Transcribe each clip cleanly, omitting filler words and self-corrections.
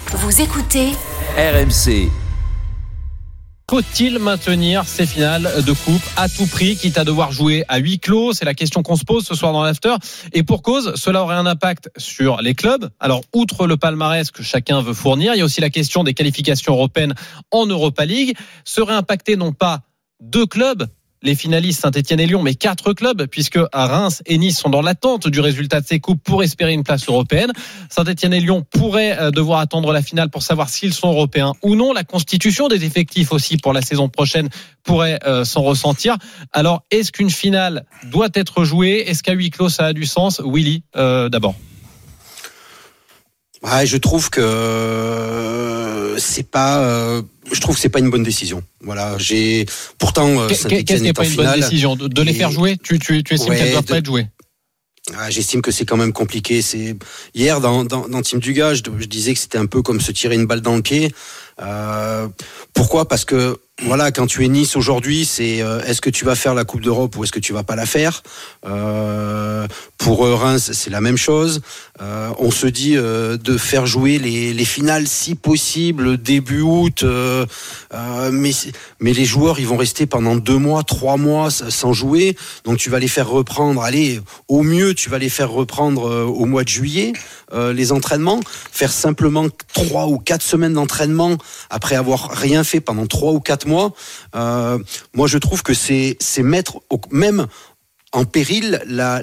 Vous écoutez RMC. Faut-il maintenir ces finales de coupe à tout prix, quitte à devoir jouer à huis clos? C'est la question qu'on se pose ce soir dans l'After. Et pour cause, cela aurait un impact sur les clubs. Alors, outre le palmarès que chacun veut fournir, il y a aussi la question des qualifications européennes en Europa League. Seraient impactés non pas 2 clubs, les finalistes Saint-Etienne et Lyon, mais 4 clubs, puisque Reims et Nice sont dans l'attente du résultat de ces coupes pour espérer une place européenne. Saint-Etienne et Lyon pourraient devoir attendre la finale pour savoir s'ils sont européens ou non. La constitution des effectifs aussi pour la saison prochaine pourrait s'en ressentir. Alors, est-ce qu'une finale doit être jouée? Est-ce qu'à huis clos, ça a du sens? Willy, d'abord. Ouais, je trouve que c'est pas une bonne décision. Voilà, pourtant Saint-Etienne est en finale. Qu'est-ce qui n'est pas une bonne décision de les faire jouer? Tu estimes qu'elles ne doivent pas être jouées? J'estime que c'est quand même compliqué. Hier dans Team Dugas, je disais que c'était un peu comme se tirer une balle dans le pied. Pourquoi ? Parce que voilà, quand tu es Nice aujourd'hui, c'est est-ce que tu vas faire la Coupe d'Europe ou est-ce que tu vas pas la faire ? Pour Reims, c'est la même chose. On se dit de faire jouer les finales si possible début août, mais les joueurs ils vont rester pendant 2 mois, 3 mois sans jouer. Donc tu vas les faire reprendre. Allez, au mieux tu vas les faire reprendre au mois de juillet. Les entraînements, faire simplement 3 ou 4 semaines d'entraînement après avoir rien fait pendant 3 ou 4 mois, moi je trouve que c'est mettre même en péril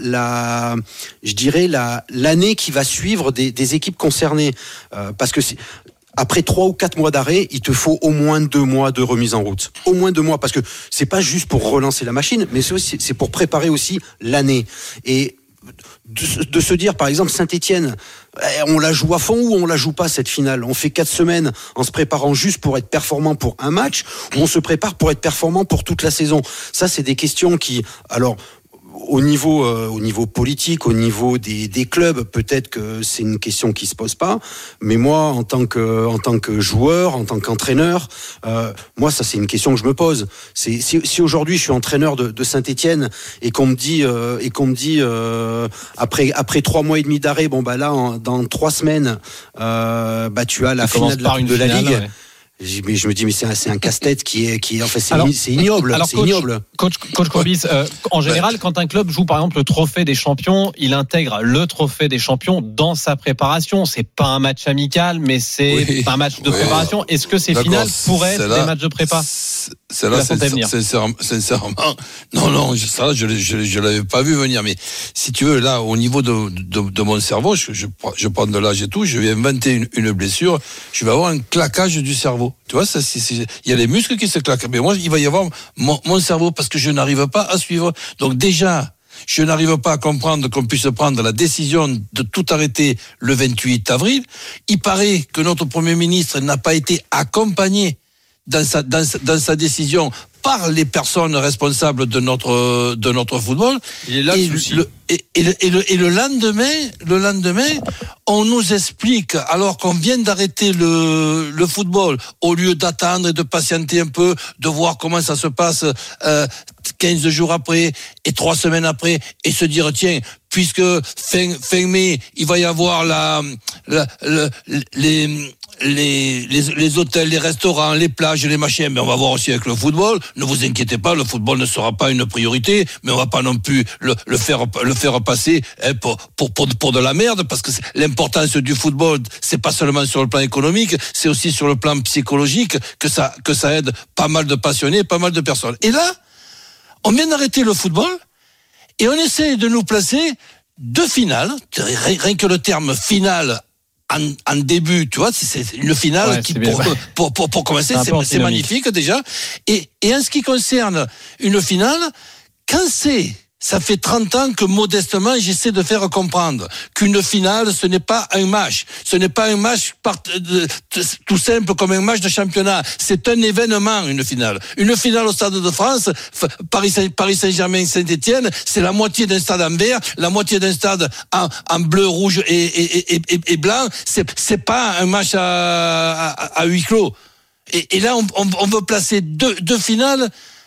l'année qui va suivre des équipes concernées, parce que après 3 ou 4 mois d'arrêt, il te faut au moins 2 mois de remise en route. Au moins 2 mois, parce que c'est pas juste pour relancer la machine, mais c'est pour préparer aussi l'année. Et de se dire, par exemple, Saint-Etienne, on la joue à fond ou on la joue pas cette finale? On fait 4 semaines en se préparant juste pour être performant pour un match, ou on se prépare pour être performant pour toute la saison? Ça, c'est des questions qui, alors, au niveau politique, au niveau des clubs, peut-être que c'est une question qui se pose pas. Mais moi, en tant que joueur, en tant qu'entraîneur, moi, ça c'est une question que je me pose. Si aujourd'hui je suis entraîneur de Saint-Etienne et qu'on me dit après 3 mois et demi d'arrêt, bon bah là dans 3 semaines, tu as la finale de la Ligue. Ouais. Mais je me dis, mais c'est un casse-tête qui est en fait, c'est ignoble. Alors, c'est ignoble. Coach Courbis, en général, quand un club joue par exemple le trophée des champions, il intègre le trophée des champions dans sa préparation. C'est pas un match amical, mais c'est un match de préparation. Est-ce que ces finales pourraient être des matchs de prépa? C'est là, sincèrement, non, ça, je l'avais pas vu venir. Mais si tu veux, là, au niveau de mon cerveau, je prends de l'âge et tout, je vais inventer une blessure, je vais avoir un claquage du cerveau. Tu vois, il y a les muscles qui se claquent. Mais moi, il va y avoir mon cerveau parce que je n'arrive pas à suivre. Donc déjà, je n'arrive pas à comprendre qu'on puisse prendre la décision de tout arrêter le 28 avril. Il paraît que notre Premier ministre n'a pas été accompagné dans sa décision par les personnes responsables de notre football. Il est là le souci. Et le lendemain, on nous explique, alors qu'on vient d'arrêter le football, au lieu d'attendre et de patienter un peu, de voir comment ça se passe 15 jours après et 3 semaines après, et se dire, tiens, puisque fin mai, il va y avoir les hôtels, les restaurants, les plages, les machins, mais on va voir aussi avec le football. Ne vous inquiétez pas, le football ne sera pas une priorité, mais on va pas non plus le faire passer pour de la merde, parce que l'importance du football, c'est pas seulement sur le plan économique, c'est aussi sur le plan psychologique que ça aide pas mal de passionnés, pas mal de personnes. Et là, on vient d'arrêter le football et on essaie de nous placer 2 finales, rien que le terme finale en début, tu vois, c'est une finale qui pour commencer, c'est magnifique déjà. Et en ce qui concerne une finale, quand ça fait 30 ans que modestement j'essaie de faire comprendre qu'une finale, ce n'est pas un match. Ce n'est pas un match tout simple comme un match de championnat. C'est un événement, une finale. Une finale au Stade de France, Paris Saint-Germain, Saint-Etienne, c'est la moitié d'un stade en vert, la moitié d'un stade en bleu, rouge et blanc. C'est pas un match à huis clos. Et là, on veut placer deux finales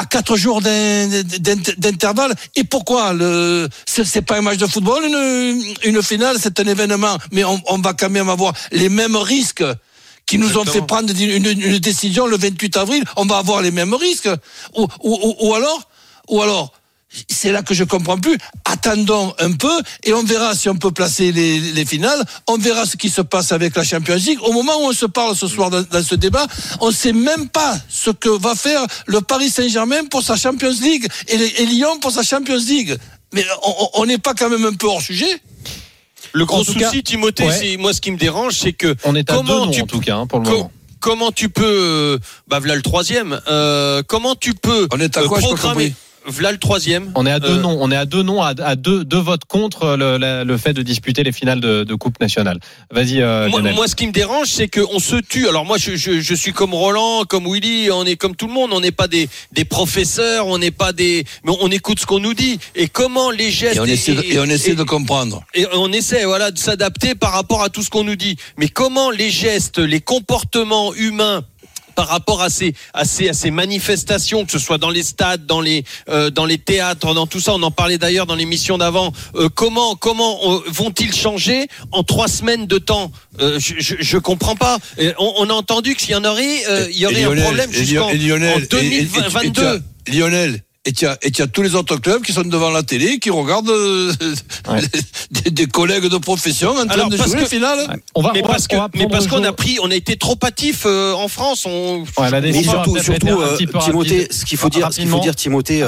à 4 jours d'intervalle. Et pourquoi c'est pas un match de football, une finale, c'est un événement, mais on va quand même avoir les mêmes risques qui nous ont fait prendre une décision le 28 avril. On va avoir les mêmes risques. Ou alors, c'est là que je comprends plus. Attendons un peu et on verra si on peut placer les finales. On verra ce qui se passe avec la Champions League. Au moment où on se parle ce soir dans ce débat, on ne sait même pas ce que va faire le Paris Saint-Germain pour sa Champions League et Lyon pour sa Champions League. Mais on n'est pas quand même un peu hors sujet? Le gros souci, Timothée, c'est moi ce qui me dérange, c'est que on est à 2 non, en tout cas pour le moment. Comment tu peux, voilà le troisième. Comment tu peux programmer? Voilà le troisième. On est à 2 non. On est à 2 non, à deux votes contre le fait de disputer les finales de Coupe nationale. Vas-y, Lionel. Moi, ce qui me dérange, c'est qu'on se tue. Alors moi, je suis comme Roland, comme Willy, on est comme tout le monde. On n'est pas des professeurs, on n'est pas mais on écoute ce qu'on nous dit. Et comment les gestes. Et on essaie de comprendre. Et on essaie, de s'adapter par rapport à tout ce qu'on nous dit. Mais comment les gestes, les comportements humains, par rapport à ces manifestations, que ce soit dans les stades, dans les théâtres, dans tout ça, on en parlait d'ailleurs dans l'émission d'avant. Comment vont-ils changer en 3 semaines de temps? Je comprends pas. On a entendu qu'il y en aurait, il y aurait un problème jusqu'en 2022. Lionel. Et tu as tous les autres clubs qui sont devant la télé, qui regardent des collègues de profession en train de jouer le final. Parce qu'on a été trop hâtifs en France. Surtout, Timothée, ce qu'il faut dire, Timothée,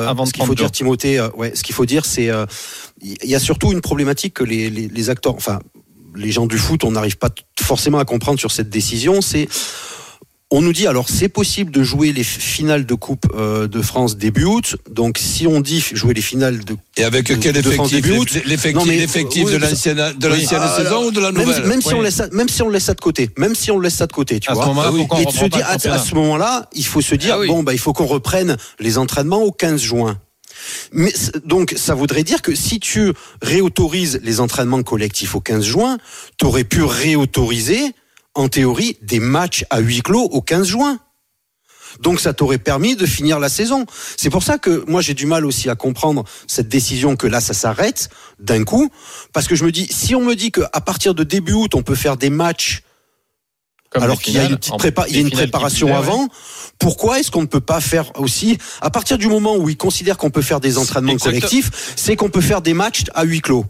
c'est il y a surtout une problématique que les acteurs, enfin les gens du foot, on n'arrive pas forcément à comprendre sur cette décision. On nous dit, alors c'est possible de jouer les finales de Coupe de France début août. Donc si on dit jouer les finales de et avec quel effectif l'effectif de l'ancienne saison ou de la nouvelle? Même si on laisse ça de côté, tu vois. Et se dire à ce moment-là, il faut se dire il faut qu'on reprenne les entraînements au 15 juin. Mais donc ça voudrait dire que si tu réautorises les entraînements collectifs au 15 juin, tu aurais pu réautoriser en théorie, des matchs à huis clos au 15 juin. Donc ça t'aurait permis de finir la saison. C'est pour ça que moi j'ai du mal aussi à comprendre cette décision que là ça s'arrête d'un coup, parce que je me dis, si on me dit qu'à partir de début août on peut faire des matchs alors qu'il y a une préparation avant, pourquoi est-ce qu'on ne peut pas faire aussi, à partir du moment où ils considèrent qu'on peut faire des entraînements collectifs, c'est qu'on peut faire des matchs à huis clos.